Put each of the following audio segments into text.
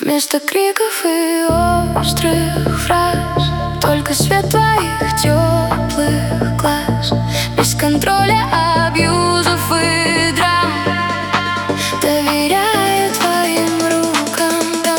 Вместо криков и острых фраз только свет твоих теплых глаз. Без контроля, абьюзов и драм. Доверяю твоим рукам.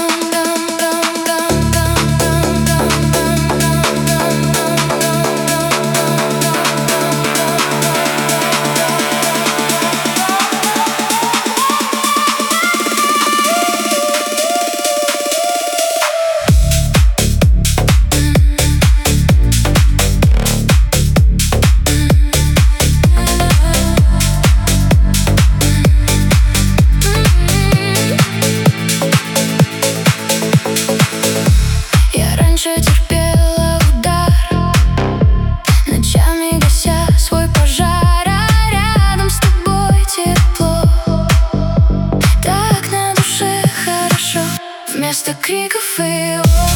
Терпела удар, ночами гася свой пожар, а рядом с тобой тепло, так на душе хорошо. Вместо криков и